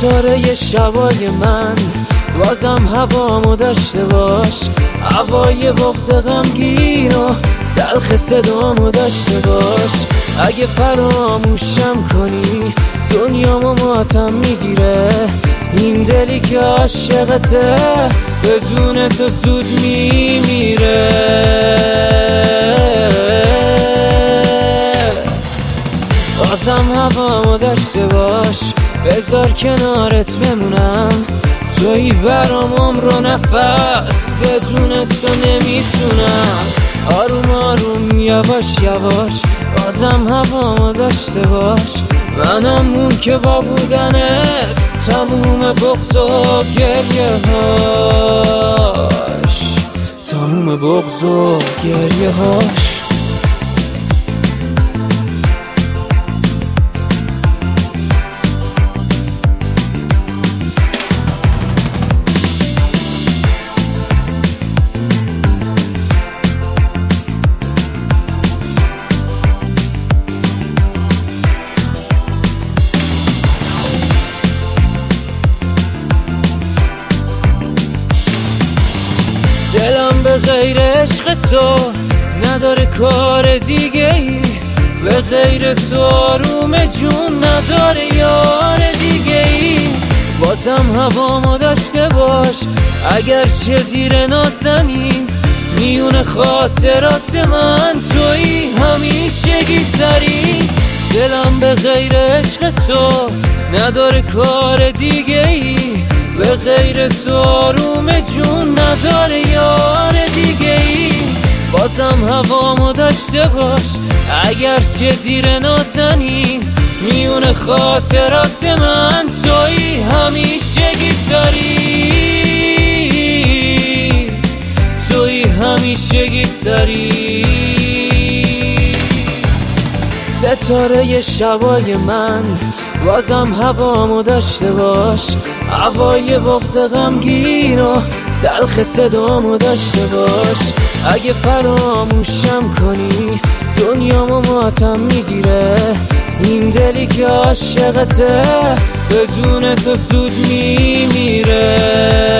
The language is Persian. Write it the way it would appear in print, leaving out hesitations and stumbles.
ستاره شبای من، بازم هوامو داشته باش. هوای بغض غمگین و تلخ صدامو داشته باش. اگه فراموشم کنی دنیامو ماتم میگیره. این دلی که عاشقته بدون تو زود میمیره. بازم هوامو داشته باش، بذار کنارت بمونم. تویی برام عمر و نفس، بدون تو نمیتونم. آروم آروم یواش یواش بازم هوامو داشته باش. منم اون که با بودنت تموم بغض و گریه هاش، تموم بغض و گریه هاش. دلم به غیر عشق تو نداره کار دیگه ای، به غیر تو آروم جون نداره یار دیگه ای. بازم هوامو داشته باش، اگرچه دیر نازنین. میون خاطرات من تویی همیشگی ترین. دلم به غیر عشق تو نداره کار دیگه ای، به غیر تو آروم جون نداره یار دیگه ای. بازم هوامو داشته باش، اگرچه دیر نازنین. میون خاطرات من تویی همیشگی تری، تویی همیشگی تری. ستاره شبای من، بازم هوامو داشته باش. هوای بغض غمگین و تلخ صدامو داشته باش. اگه فراموشم کنی دنیامو ماتم میگیره. این دلی که عاشقته بدون تو زود میمیره.